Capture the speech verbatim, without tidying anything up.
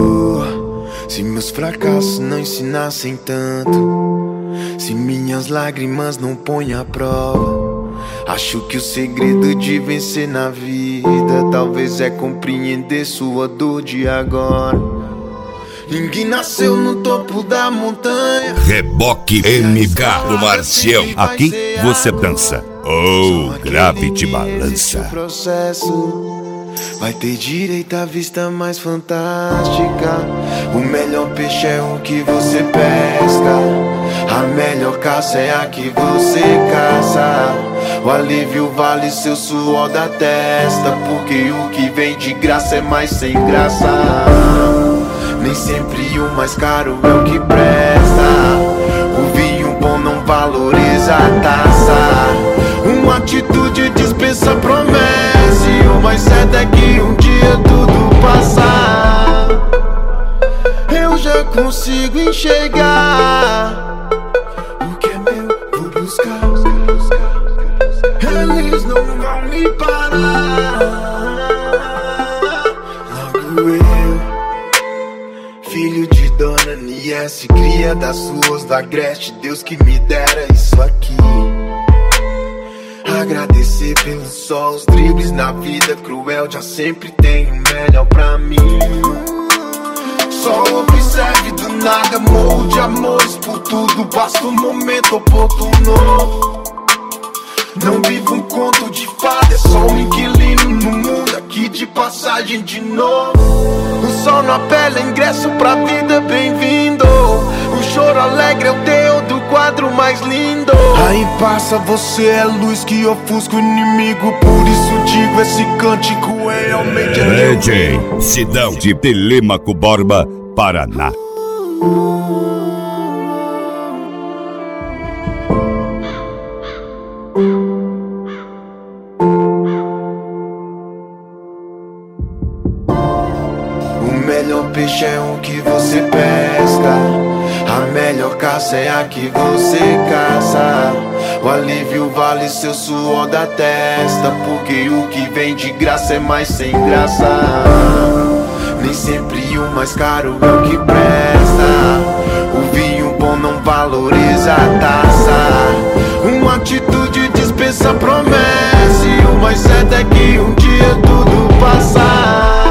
Oh, se meus fracassos não ensinassem tanto, se minhas lágrimas não põem à prova, acho que o segredo de vencer na vida talvez é compreender sua dor de agora. Ninguém nasceu no topo da montanha. Reboque M K do Marcião. Aqui você dança. Oh, grave te balança. O processo vai ter direito à vista mais fantástica. O melhor peixe é o que você pesca. A melhor caça é a que você caça. O alívio vale seu suor da testa, porque o que vem de graça é mais sem graça. Nem sempre o mais caro é o que presta. O vinho bom não valoriza a taça. Uma atitude dispensa promessa, e o mais certo é que um dia tudo passar. Eu já consigo enxergar o que é meu, vou buscar. Eles não vão me parar. Logo eu, filho de Dona Niesse, cria das suas da Agreste, Deus que me dera isso aqui. Agradecer pelo sol, os dribles na vida cruel, já sempre tem o melhor pra mim. Só observe do nada, morro de amores por tudo, basta um momento oportuno. Não vivo um conto de fada, é só um inquilino no mundo, aqui de passagem de novo. O sol na pele, ingresso pra vida, bem-vindo. O choro alegre é o teu do quadro mais lindo. Aí passa, você é luz que ofusca o inimigo, por isso digo, esse cântico é realmente D J Sidão de Telêmaco Borba, Paraná. O melhor peixe é o que você pesca. A melhor caça é a que você caça. O alívio vale seu suor da testa, porque o que vem de graça é mais sem graça. Nem sempre o mais caro é o que presta. O vinho bom não valoriza a taça. Uma atitude dispensa promessa, e o mais certo é que um dia tudo passar.